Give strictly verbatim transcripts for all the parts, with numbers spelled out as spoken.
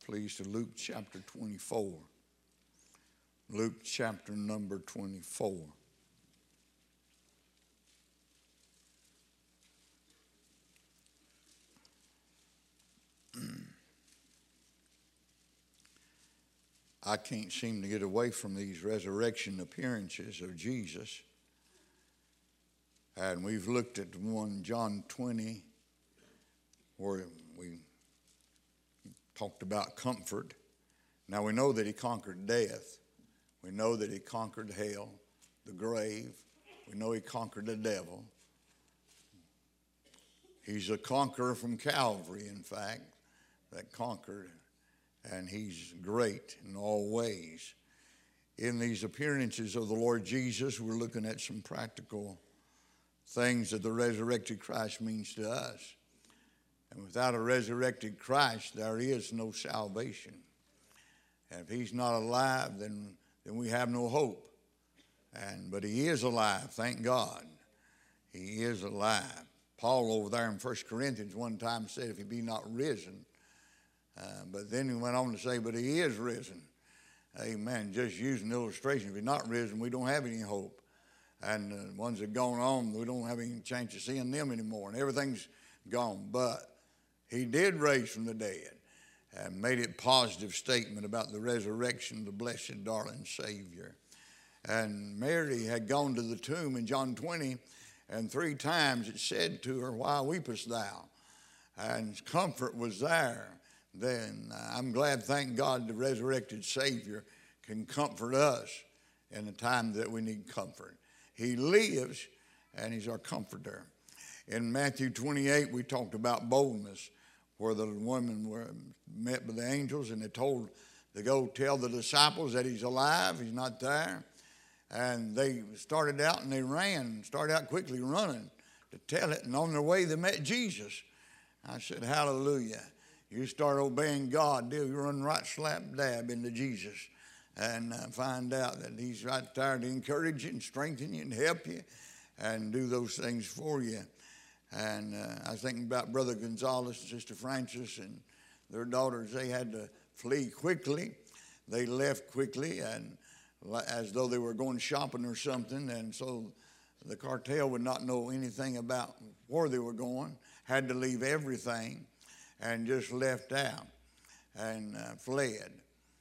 please, to Luke chapter twenty-four. Luke chapter number twenty-four. I can't seem to get away from these resurrection appearances of Jesus. And we've looked at one, John twenty, where we talked about comfort. Now we know that he conquered death. We know that he conquered hell, the grave. We know he conquered the devil. He's a conqueror from Calvary, in fact, that conquered. And he's great in all ways. In these appearances of the Lord Jesus, we're looking at some practical things that the resurrected Christ means to us. And without a resurrected Christ, there is no salvation. And if he's not alive, then, then we have no hope. And but he is alive, thank God. He is alive. Paul over there in First Corinthians one time said, if he be not risen, Uh, but then he went on to say, but he is risen. Amen. Just using illustration. If he's not risen, we don't have any hope. And the ones that have gone on, we don't have any chance of seeing them anymore. And everything's gone. But he did raise from the dead and made it a positive statement about the resurrection of the blessed, darling Savior. And Mary had gone to the tomb in John twenty, and three times it said to her, why weepest thou? And comfort was there. Then uh, I'm glad, thank God, the resurrected Savior can comfort us in the time that we need comfort. He lives, and he's our comforter. In Matthew twenty-eight, we talked about boldness, where the women were met with the angels, and they told to go tell the disciples that he's alive, he's not there. And they started out, and they ran, started out quickly running to tell it, and on their way, they met Jesus. I said, hallelujah. You start obeying God, you run right slap dab into Jesus and uh, find out that he's right there to encourage you and strengthen you and help you and do those things for you. And uh, I was thinking about Brother Gonzalez and Sister Francis and their daughters. They had to flee quickly. They left quickly and as though they were going shopping or something. And so the cartel would not know anything about where they were going, had to leave everything. And just left out and uh, fled.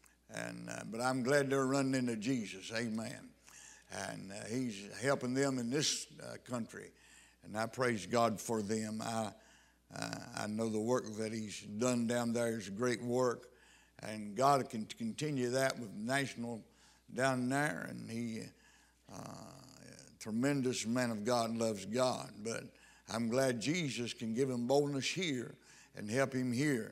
And uh, but I'm glad they're running into Jesus. Amen. And uh, he's helping them in this uh, country. And I praise God for them. I, uh, I know the work that he's done down there is great work. And God can continue that with National down there. And he, uh, tremendous man of God, loves God. But I'm glad Jesus can give him boldness here and help him here.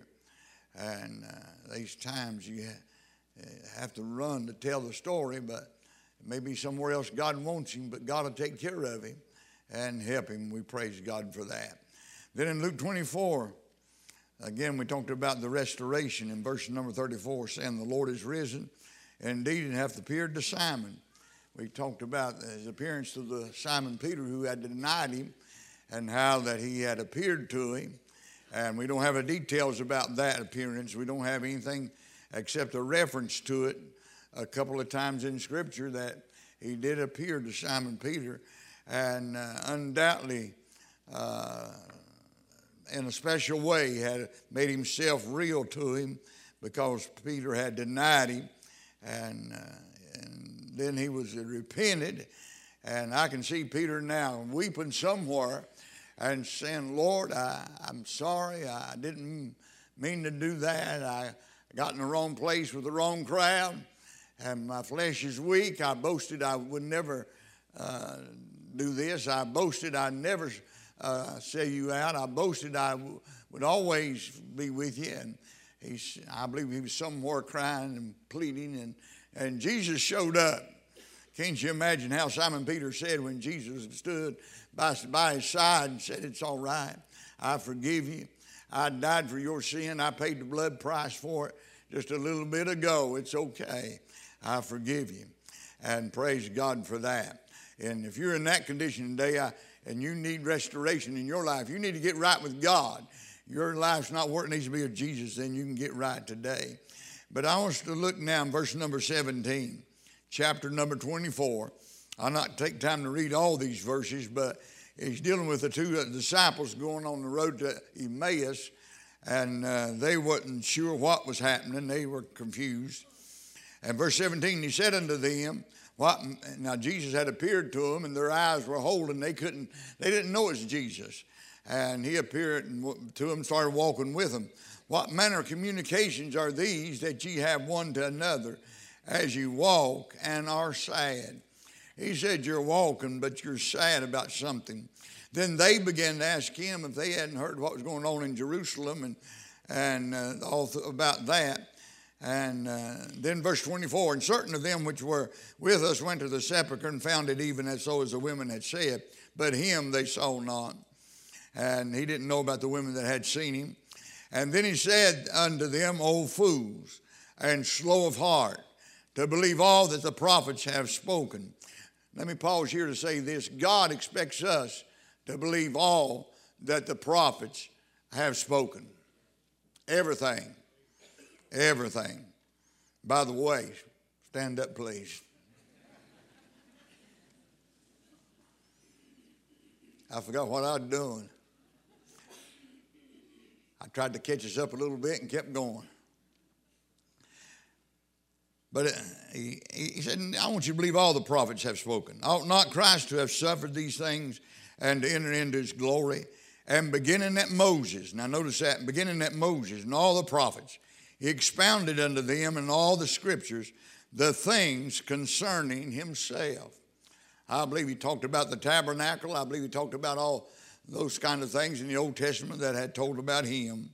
And uh, these times you ha- have to run to tell the story, but maybe somewhere else God wants him, but God will take care of him and help him. We praise God for that. Then in Luke twenty-four, again, we talked about the restoration in verse number thirty-four, saying the Lord is risen, indeed, and hath appeared to Simon. We talked about his appearance to the Simon Peter, who had denied him, and how that he had appeared to him. And we don't have the details about that appearance. We don't have anything except a reference to it a couple of times in Scripture that he did appear to Simon Peter. And uh, undoubtedly, uh, in a special way, he had made himself real to him because Peter had denied him. And, uh, and then he was repented. And I can see Peter now weeping somewhere and saying, Lord, I, I'm sorry. I didn't mean to do that. I got in the wrong place with the wrong crowd. And my flesh is weak. I boasted I would never uh, do this. I boasted I'd never uh, sell you out. I boasted I w- would always be with you. And he's, I believe he was somewhere crying and pleading. And, and Jesus showed up. Can't you imagine how Simon Peter said when Jesus stood by, by his side and said, it's all right, I forgive you. I died for your sin. I paid the blood price for it just a little bit ago. It's okay. I forgive you. And praise God for that. And if you're in that condition today I, and you need restoration in your life, you need to get right with God. your life's not where it needs to be with Jesus, then you can get right today. But I want us to look now in verse number seventeen, chapter number twenty-four. I'll not take time to read all these verses, but he's dealing with the two disciples going on the road to Emmaus, and uh, they wasn't sure what was happening. They were confused. And verse seventeen, he said unto them, what? Now Jesus had appeared to them, and their eyes were holding. They couldn't, they didn't know it's Jesus. And he appeared to them, started walking with them. What manner of communications are these that ye have one to another as you walk and are sad? He said, you're walking, but you're sad about something. Then they began to ask him if they hadn't heard what was going on in Jerusalem and, and uh, all th- about that. And uh, then verse twenty-four, and certain of them which were with us went to the sepulchre and found it even as so as the women had said, but him they saw not. And he didn't know about the women that had seen him. And then he said unto them, O fools, and slow of heart, to believe all that the prophets have spoken. Let me pause here to say this. God expects us to believe all that the prophets have spoken. Everything. Everything. By the way, stand up, please. I forgot what I was doing. I tried to catch us up a little bit and kept going. But he, he said, I want you to believe all the prophets have spoken. Ought not Christ to have suffered these things and to enter into his glory? And beginning at Moses, now notice that, beginning at Moses and all the prophets, he expounded unto them in all the scriptures the things concerning himself. I believe he talked about the tabernacle. I believe he talked about all those kind of things in the Old Testament that had told about him.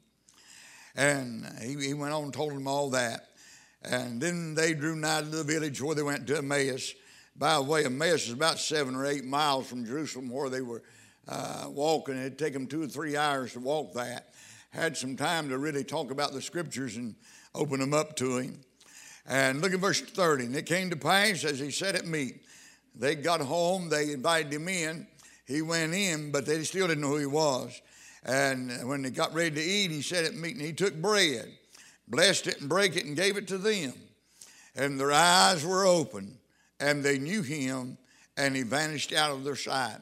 And he, he went on and told them all that. And then they drew nigh to the village where they went to Emmaus. By the way, Emmaus is about seven or eight miles from Jerusalem where they were uh, walking. It'd take them two or three hours to walk that. Had some time to really talk about the scriptures and open them up to him. And look at verse thirty. And it came to pass as he sat at meat. They got home. They invited him in. He went in, but they still didn't know who he was. And when they got ready to eat, he sat at meat and he took bread, blessed it and brake it and gave it to them. And their eyes were open and they knew him, and he vanished out of their sight.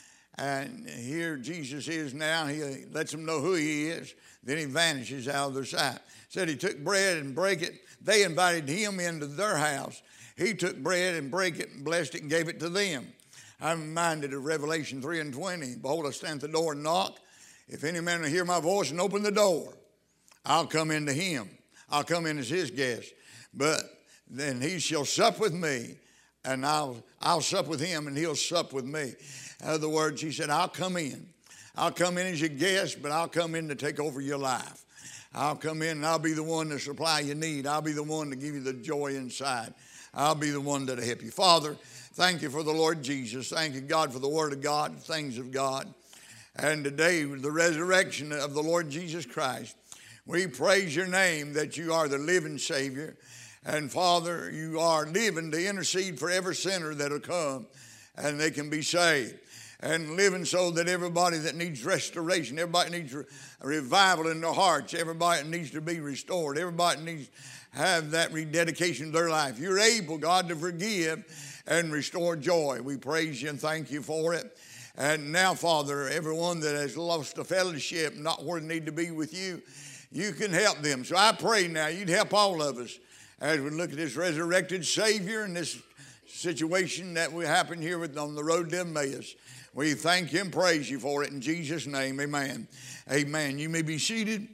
And here Jesus is now. He lets them know who he is. Then he vanishes out of their sight. Said he took bread and brake it. They invited him into their house. He took bread and brake it and blessed it and gave it to them. I'm reminded of Revelation three and twenty. Behold, I stand at the door and knock. If any man will hear my voice and open the door, I'll come into him. I'll come in as his guest. But then he shall sup with me, and I'll, I'll sup with him, and he'll sup with me. In other words, he said, I'll come in. I'll come in as your guest, but I'll come in to take over your life. I'll come in and I'll be the one to supply your need. I'll be the one to give you the joy inside. I'll be the one that'll help you. Father, thank you for the Lord Jesus. Thank you, God, for the word of God, things of God. And today, the resurrection of the Lord Jesus Christ, we praise your name that you are the living Savior. And Father, you are living to intercede for every sinner that'll come and they can be saved. And living so that everybody that needs restoration, everybody needs a revival in their hearts, everybody needs to be restored, everybody needs to have that rededication of their life. You're able, God, to forgive and restore joy. We praise you and thank you for it. And now, Father, everyone that has lost the fellowship, not where they need to be with you, you can help them. So I pray now you'd help all of us as we look at this resurrected Savior and this situation that we happen here with, on the road to Emmaus. We thank you and praise you for it in Jesus' name. Amen. Amen. You may be seated.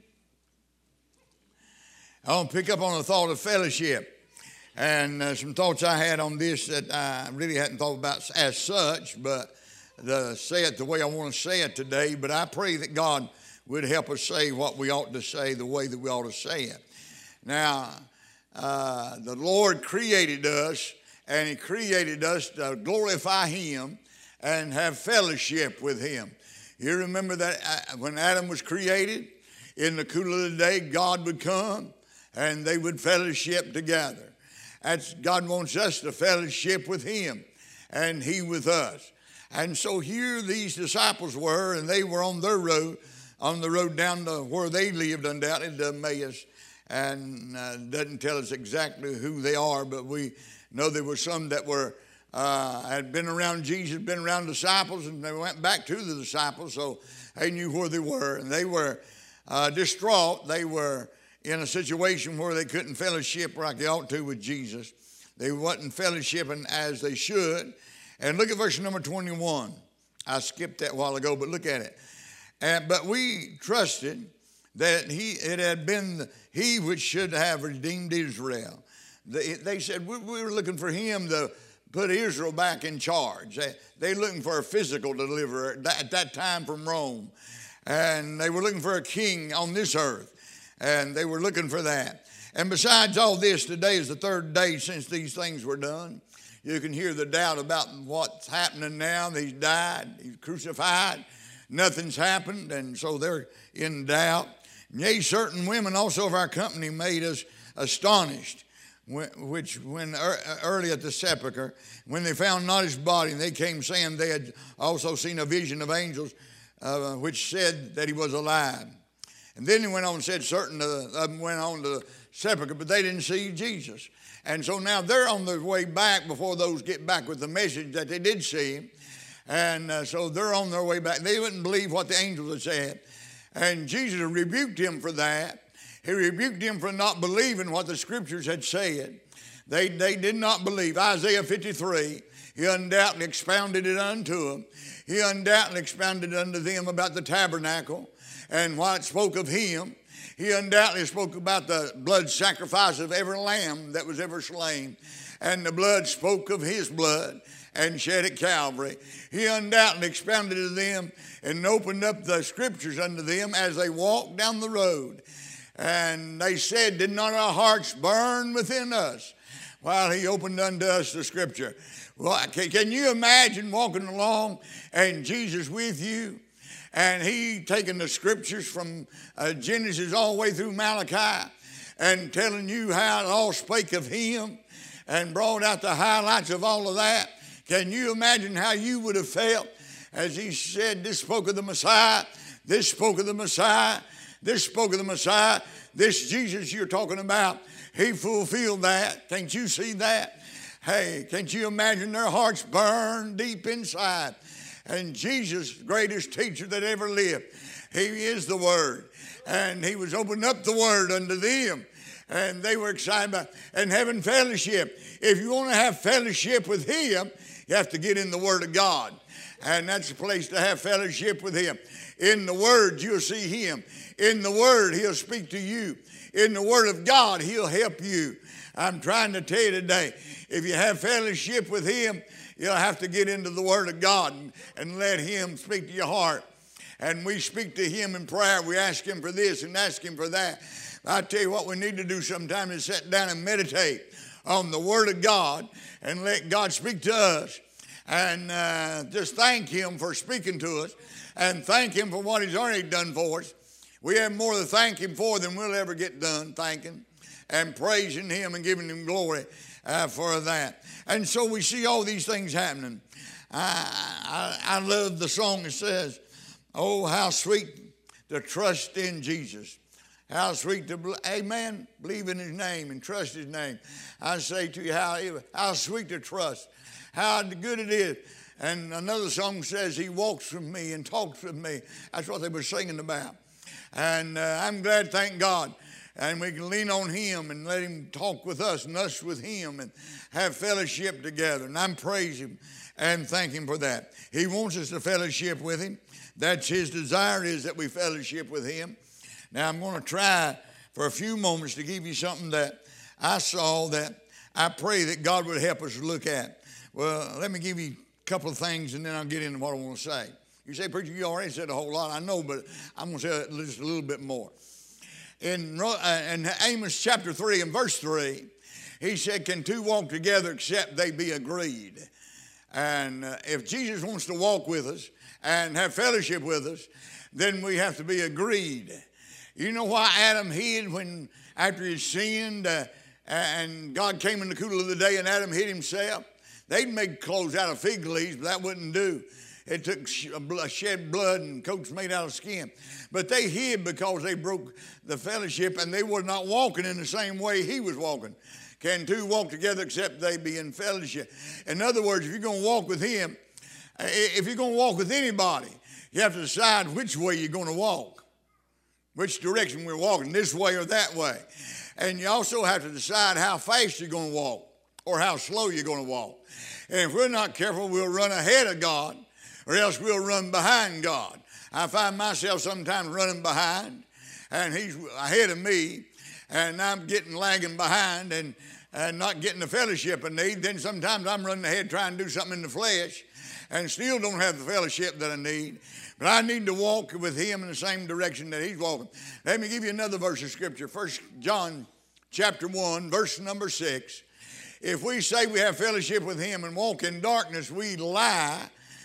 I want to pick up on the thought of fellowship. And uh, some thoughts I had on this that I really hadn't thought about as such, but to say it the way I want to say it today. But I pray that God would help us say what we ought to say the way that we ought to say it. Now, uh, the Lord created us, and he created us to glorify him and have fellowship with him. You remember that when Adam was created, in the cool of the day, God would come and they would fellowship together. That's, God wants us to fellowship with him and he with us. And so here these disciples were, and they were on their road on the road down to where they lived, undoubtedly, to Emmaus. And uh, doesn't tell us exactly who they are, but we know there were some that were uh, had been around Jesus, been around disciples, and they went back to the disciples, so they knew where they were. And they were uh, distraught. They were in a situation where they couldn't fellowship like they ought to with Jesus. They wasn't fellowshipping as they should. And look at verse number twenty-one. I skipped that a while ago, but look at it. And, but we trusted that he it had been he which should have redeemed Israel. They, they said we, we were looking for him to put Israel back in charge. They, they were looking for a physical deliverer at that time from Rome. And they were looking for a king on this earth. And they were looking for that. And besides all this, today is the third day since these things were done. You can hear the doubt about what's happening now. He's died. He's crucified. Nothing's happened. And so they're in doubt. Yea, certain women also of our company made us astonished, which when early at the sepulchre, when they found not his body, they came saying they had also seen a vision of angels, uh, which said that he was alive. And then he went on and said certain of them went on to the sepulchre, but they didn't see Jesus. And so now they're on their way back before those get back with the message that they did see him. And uh, so they're on their way back. They wouldn't believe what the angels had said. And Jesus rebuked him for that. He rebuked him for not believing what the scriptures had said. They, they did not believe. Isaiah fifty-three, he undoubtedly expounded it unto them. He undoubtedly expounded unto them about the tabernacle and what it spoke of him. He undoubtedly spoke about the blood sacrifice of every lamb that was ever slain. And the blood spoke of his blood and shed at Calvary. He undoubtedly expounded to them and opened up the scriptures unto them as they walked down the road. And they said, did not our hearts burn within us while he opened unto us the scripture? Well, can, can you imagine walking along and Jesus with you? And he taking the scriptures from uh, Genesis all the way through Malachi and telling you how it all spake of him and brought out the highlights of all of that. Can you imagine how you would have felt as he said, this spoke of the Messiah, this spoke of the Messiah, this spoke of the Messiah, this Jesus you're talking about, he fulfilled that. Can't you see that? Hey, can't you imagine their hearts burn deep inside? And Jesus, greatest teacher that ever lived, he is the Word. And he was opening up the Word unto them. And they were excited about and having fellowship. If you want to have fellowship with him, you have to get in the Word of God. And that's the place to have fellowship with him. In the Word, you'll see him. In the Word, he'll speak to you. In the Word of God, he'll help you. I'm trying to tell you today, if you have fellowship with him, you'll have to get into the Word of God and, and let him speak to your heart. And we speak to him in prayer. We ask him for this and ask him for that. I tell you what we need to do sometimes is sit down and meditate on the Word of God and let God speak to us. And uh, just thank him for speaking to us and thank him for what he's already done for us. We have more to thank him for than we'll ever get done thanking and praising him and giving him glory uh, for that. And so we see all these things happening. I, I, I love the song that says, oh, how sweet to trust in Jesus. How sweet to, amen, believe in his name and trust his name. I say to you, how, how sweet to trust. How good it is. And another song says, he walks with me and talks with me. That's what they were singing about. And uh, I'm glad, thank God. And we can lean on him and let him talk with us and us with him and have fellowship together. And I'm praising him and thank him for that. He wants us to fellowship with him. That's his desire, is that we fellowship with him. Now I'm going to try for a few moments to give you something that I saw that I pray that God would help us look at. Well, let me give you a couple of things and then I'll get into what I want to say. You say, preacher, you already said a whole lot. I know, but I'm going to say just a little bit more. In, uh, in Amos chapter three and verse three, he said, can two walk together except they be agreed? And uh, if Jesus wants to walk with us and have fellowship with us, then we have to be agreed. You know why Adam hid when after he sinned uh, and God came in the cool of the day and Adam hid himself? They'd make clothes out of fig leaves, but that wouldn't do. it took shed blood and coats made out of skin. But they hid because they broke the fellowship, and they were not walking in the same way he was walking. Can two walk together except they be in fellowship? In other words, if you're going to walk with him, if you're going to walk with anybody, you have to decide which way you're going to walk, which direction we're walking, this way or that way. And you also have to decide how fast you're going to walk or how slow you're going to walk. And if we're not careful, we'll run ahead of God, or else we'll run behind God. I find myself sometimes running behind, and he's ahead of me, and I'm getting lagging behind and, and not getting the fellowship I need. Then sometimes I'm running ahead trying to do something in the flesh and still don't have the fellowship that I need. But I need to walk with him in the same direction that he's walking. Let me give you another verse of Scripture. First John chapter one, verse number six. If we say we have fellowship with him and walk in darkness, we lie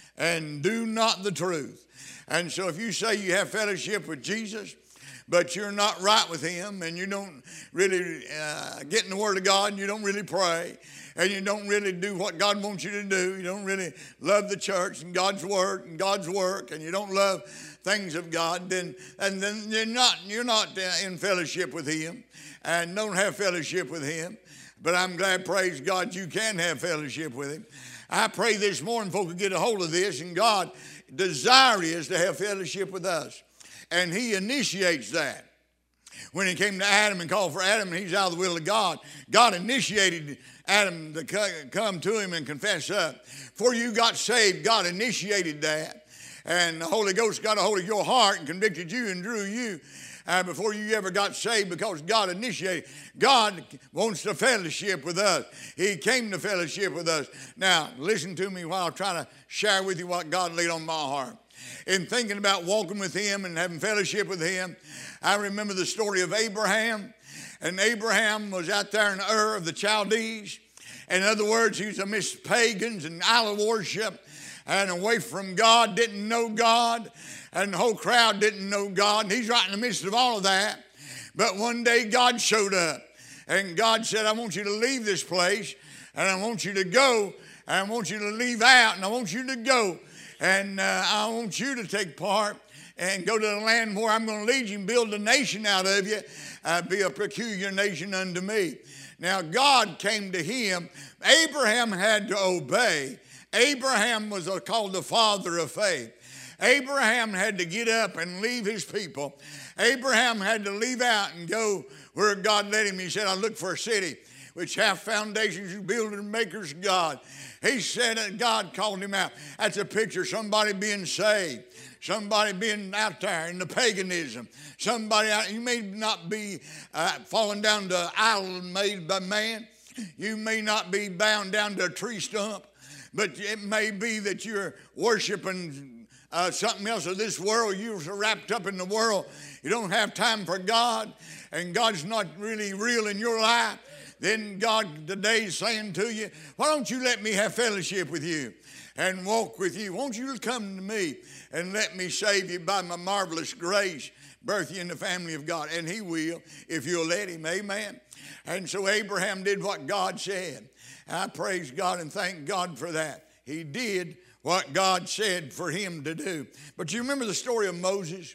and do not the truth. And so if you say you have fellowship with Jesus, but you're not right with him, and you don't really uh, get in the Word of God, and you don't really pray, and you don't really do what God wants you to do, you don't really love the church and God's Word and God's work, and you don't love things of God, then and then you're not you're not uh, in fellowship with him, and don't have fellowship with him. But I'm glad, praise God, you can have fellowship with him. I pray this morning folk will get a hold of this, and God desire is to have fellowship with us. And he initiates that. When he came to Adam and called for Adam, and he's out of the will of God, God initiated Adam to come to him and confess up. Before you got saved, God initiated that. And the Holy Ghost got a hold of your heart and convicted you and drew you uh, before you ever got saved, because God initiated. God wants to fellowship with us. He came to fellowship with us. Now, listen to me while I try to share with you what God laid on my heart. In thinking about walking with him and having fellowship with him, I remember the story of Abraham. And Abraham was out there in Ur of the Chaldees. In other words, he was amidst pagans and idol worship and away from God, didn't know God, and the whole crowd didn't know God. And he's right in the midst of all of that. But one day God showed up, and God said, I want you to leave this place, and I want you to go, and I want you to leave out, and I want you to go. And uh, I want you to take part and go to the land where I'm going to lead you and build a nation out of you, uh, be a peculiar nation unto me. Now, God came to him. Abraham had to obey. Abraham was called the father of faith. Abraham had to get up and leave his people. Abraham had to leave out and go where God led him. He said, I look for a city which have foundations, you builders and makers God. He said that God called him out. That's a picture of somebody being saved. Somebody being out there in the paganism. Somebody out, you may not be uh, falling down to an idol made by man. You may not be bound down to a tree stump. But it may be that you're worshiping uh, something else of this world. You're so wrapped up in the world, you don't have time for God. And God's not really real in your life. Then God today is saying to you, why don't you let me have fellowship with you and walk with you? Won't you come to me and let me save you by my marvelous grace, birth you in the family of God? And he will if you'll let him, amen. And so Abraham did what God said. I praise God and thank God for that. He did what God said for him to do. But you remember the story of Moses?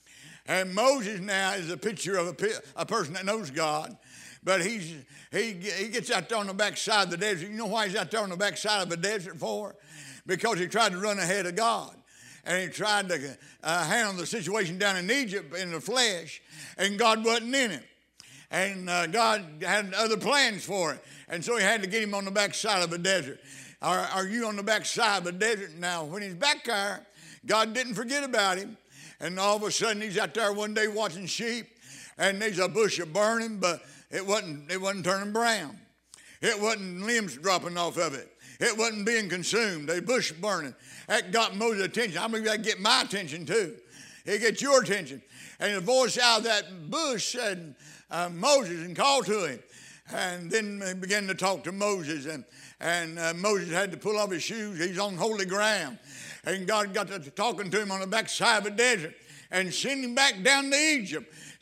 And Moses now is a picture of a, a person that knows God. But he's, he, he gets out there on the backside of the desert. You know why he's out there on the backside of the desert for? Because he tried to run ahead of God. And he tried to uh, handle the situation down in Egypt in the flesh. And God wasn't in it. And uh, God had other plans for it. And so he had to get him on the backside of the desert. Are, are you on the backside of the desert now? When he's back there, God didn't forget about him. And all of a sudden he's out there one day watching sheep. And there's a bush of burning, but It wasn't, it wasn't turning brown. It wasn't limbs dropping off of it. It wasn't being consumed. A bush burning. That got Moses' attention. I believe that get my attention too. It gets your attention. And the voice out of that bush said, uh, Moses, and called to him. And then he began to talk to Moses. And, and uh, Moses had to pull off his shoes. He's on holy ground. And God got to talking to him on the backside of the desert and sent him back down to Egypt.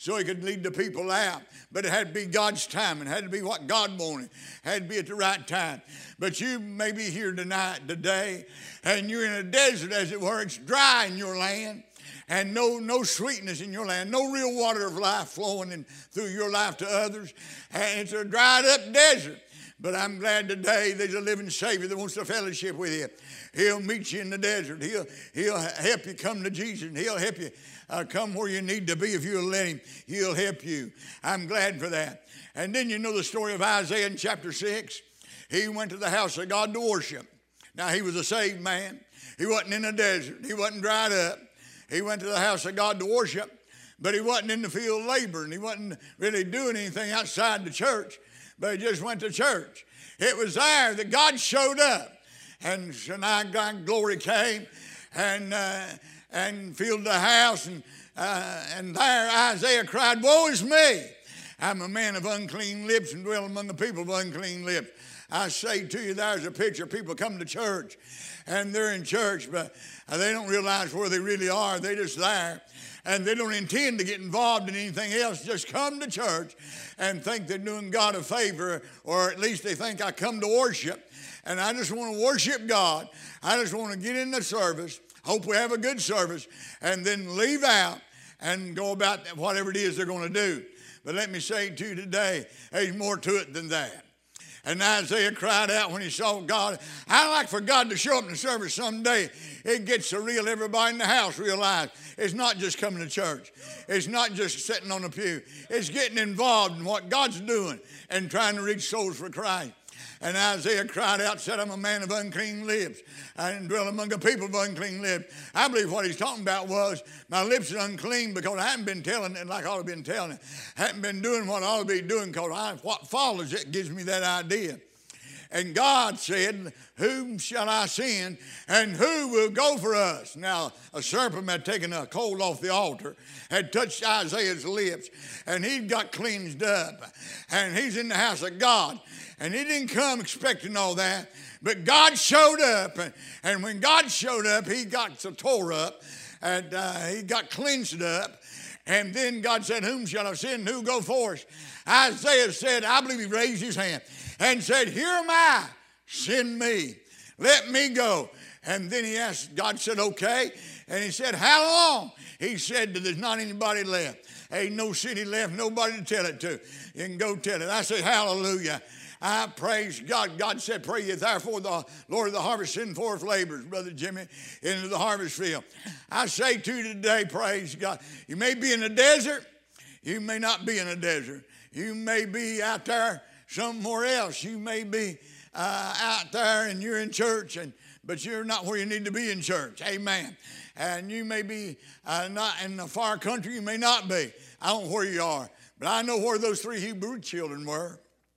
so he could lead the people out. But it had to be God's time. It had to be what God wanted. It had to be at the right time. But you may be here tonight, today, and you're in a desert, as it were. It's dry in your land, and no, no sweetness in your land, no real water of life flowing in, through your life to others. And it's a dried up desert. But I'm glad today there's a living Savior that wants to fellowship with you. He'll meet you in the desert. He'll, he'll help you come to Jesus. And he'll help you uh, come where you need to be if you'll let him. He'll help you. I'm glad for that. And then you know the story of Isaiah in chapter six. He went to the house of God to worship. Now, he was a saved man. He wasn't in a desert. He wasn't dried up. He went to the house of God to worship, but he wasn't in the field laboring. He wasn't really doing anything outside the church, but he just went to church. It was there that God showed up, and Sinai God glory came and uh, and filled the house, and uh, and there Isaiah cried, "Woe is me! I'm a man of unclean lips and dwell among the people of unclean lips." I say to you, there's a picture of people come to church, and they're in church, but they don't realize where they really are. They're just there, and they don't intend to get involved in anything else. Just come to church and think they're doing God a favor, or at least they think I come to worship, and I just want to worship God. I just want to get in the service, hope we have a good service, and then leave out and go about whatever it is they're going to do. But let me say to you today, there's more to it than that. And Isaiah cried out when he saw God. I'd like for God to show up in the service someday. It gets so real, everybody in the house realize it's not just coming to church. It's not just sitting on the pew. It's getting involved in what God's doing and trying to reach souls for Christ. And Isaiah cried out, said, I'm a man of unclean lips. I dwell among the people of unclean lips. I believe what he's talking about was my lips are unclean because I haven't been telling it like I ought to have been telling it. I haven't been doing what I ought to be doing because I, what follows it gives me that idea. And God said, whom shall I send and who will go for us? Now, a serpent had taken a coal off the altar, had touched Isaiah's lips, and he got cleansed up. And he's in the house of God. And he didn't come expecting all that, but God showed up. And, and when God showed up, he got so tore up, and uh, he got cleansed up. And then God said, whom shall I send? Who go for us? Isaiah said, I believe he raised his hand and said, here am I, send me, let me go. And then he asked, God said, okay. And he said, how long? He said, there's not anybody left. Ain't no city left, nobody to tell it to. You can go tell it. I say, hallelujah. I praise God. God said, pray ye therefore the Lord of the harvest send forth laborers, Brother Jimmy, into the harvest field. I say to you today, praise God. You may be in a desert. You may not be in a desert. You may be out there somewhere else. You may be uh, out there and you're in church, and but you're not where you need to be in church. Amen. And you may be uh, not in a far country. You may not be. I don't know where you are. But I know where those three Hebrew children were.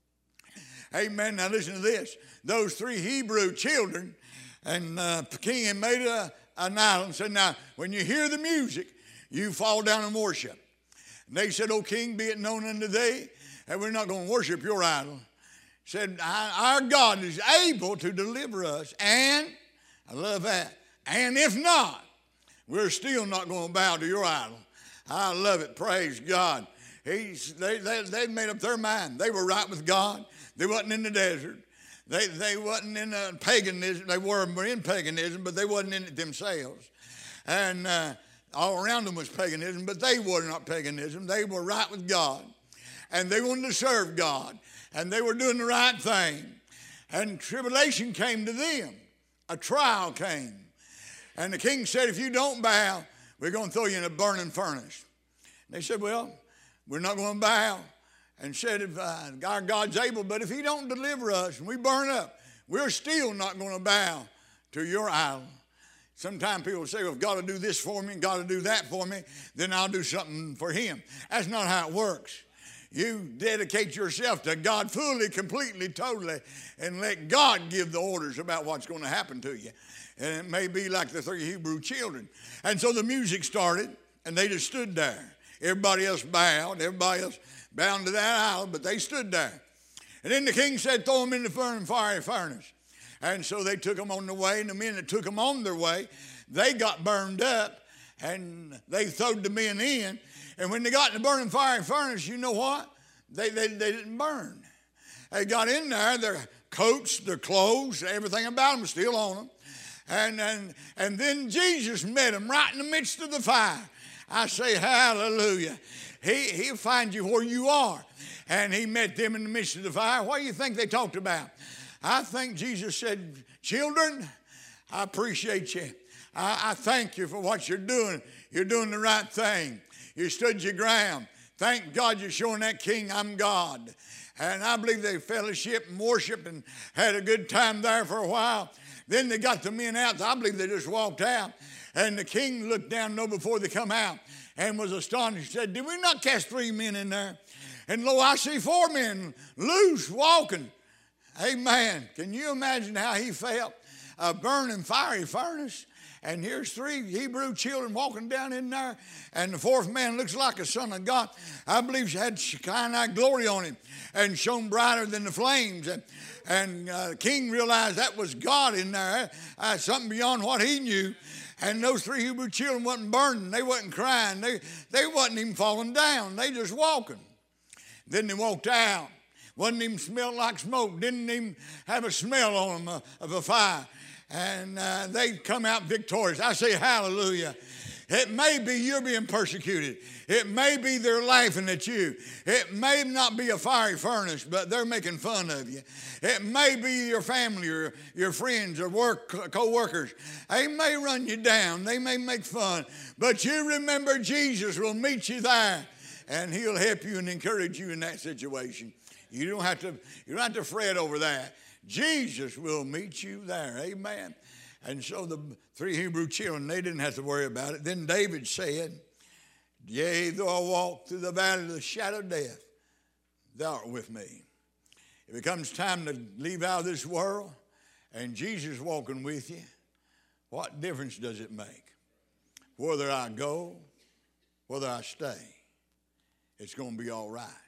Amen. Now listen to this. Those three Hebrew children, and uh, king had made a, an idol and said, now, when you hear the music, you fall down and worship. And they said, O king, be it known unto thee, that we're not going to worship your idol. Said, our God is able to deliver us. And, I love that, and if not, we're still not going to bow to your idol. I love it. Praise God. He's, they, they, they made up their mind. They were right with God. They wasn't in the desert. They, they wasn't in uh, paganism. They were in paganism, but they wasn't in it themselves. And uh, all around them was paganism, but they were not paganism. They were right with God. And they wanted to serve God. And they were doing the right thing. And tribulation came to them. A trial came. And the king said, if you don't bow, we're going to throw you in a burning furnace. And they said, well, we're not going to bow. And said, if, uh, our God's able, but if he don't deliver us and we burn up, we're still not going to bow to your idol. Sometimes people say, well, if God will do this for me and God will do that for me, then I'll do something for him. That's not how it works. You dedicate yourself to God fully, completely, totally, and let God give the orders about what's going to happen to you. And it may be like the three Hebrew children. And so the music started, and they just stood there. Everybody else bowed, everybody else bound to that idol, but they stood there. And then the king said, throw them in the burning fiery furnace. And so they took them on the way, and the men that took them on their way, they got burned up, and they throwed the men in. And when they got in the burning fiery furnace, you know what? They, they, they didn't burn. They got in there, their coats, their clothes, everything about them was still on them. And, and, and then Jesus met them right in the midst of the fire. I say hallelujah. He, he'll find you where you are. And he met them in the midst of the fire. What do you think they talked about? I think Jesus said, children, I appreciate you. I, I thank you for what you're doing. You're doing the right thing. You stood your ground. Thank God you're showing that king I'm God. And I believe they fellowshiped and worshiped and had a good time there for a while. Then they got the men out. I believe they just walked out. And the king looked down, know before they come out, and was astonished. He said, did we not cast three men in there? And lo, I see four men loose, walking. Amen. Can you imagine how he felt? A burning fiery furnace. And here's three Hebrew children walking down in there. And the fourth man looks like a son of God. I believe he had Shekinah glory on him and shone brighter than the flames. And, and uh, the king realized that was God in there. Uh, something beyond what he knew. And those three Hebrew children wasn't burning. They wasn't crying. They, they wasn't even falling down. They just walking. Then they walked out. Wasn't even smelled like smoke. Didn't even have a smell on them uh, of a fire. And uh, they come out victorious. I say hallelujah. It may be you're being persecuted. It may be they're laughing at you. It may not be a fiery furnace, but they're making fun of you. It may be your family or your friends or work co-workers. They may run you down. They may make fun. But you remember Jesus will meet you there, and he'll help you and encourage you in that situation. You don't have to, you don't have to fret over that. Jesus will meet you there. Amen. And so the three Hebrew children, they didn't have to worry about it. Then David said, yea, though I walk through the valley of the shadow of death, thou art with me. If it comes time to leave out of this world and Jesus walking with you, what difference does it make? Whether I go, whether I stay, it's going to be all right.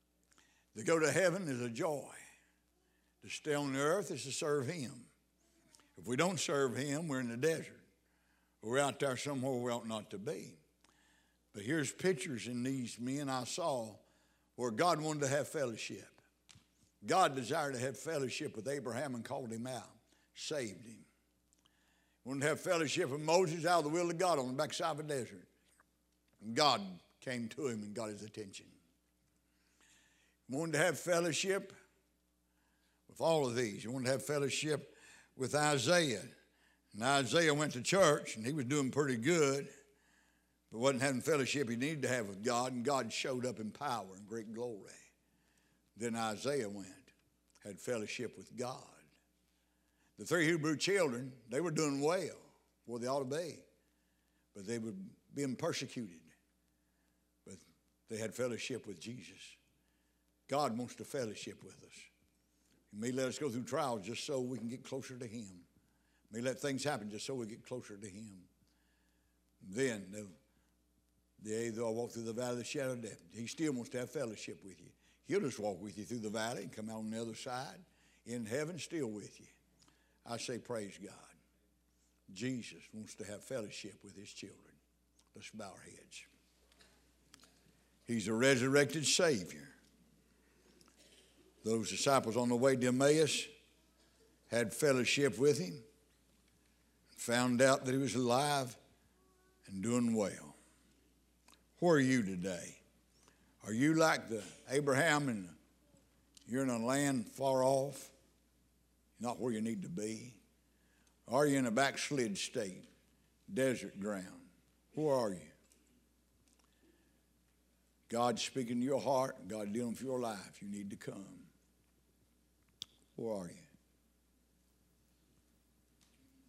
To go to heaven is a joy. To stay on the earth is to serve him. If we don't serve him, we're in the desert. We're out there somewhere we ought not to be. But here's pictures in these men I saw where God wanted to have fellowship. God desired to have fellowship with Abraham and called him out, saved him. Wanted to have fellowship with Moses out of the will of God on the backside of a desert. And God came to him and got his attention. Wanted to have fellowship with all of these. You want to have fellowship with Isaiah. And Isaiah went to church, and he was doing pretty good, but wasn't having fellowship he needed to have with God, and God showed up in power and great glory. Then Isaiah went, had fellowship with God. The three Hebrew children, they were doing well where they ought to be, but they were being persecuted. But they had fellowship with Jesus. God wants to fellowship with us. He may let us go through trials just so we can get closer to him. He may let things happen just so we get closer to him. Then, the, though I walk through the valley of the shadow of death, he still wants to have fellowship with you. He'll just walk with you through the valley and come out on the other side in heaven still with you. I say praise God. Jesus wants to have fellowship with his children. Let's bow our heads. He's a resurrected Savior. Those disciples on the way to Emmaus had fellowship with him, found out that he was alive and doing well. Where are you today? Are you like the Abraham and you're in a land far off, not where you need to be? Or are you in a backslid state, desert ground? Where are you? God's speaking to your heart. God dealing with your life. You need to come. Where are you?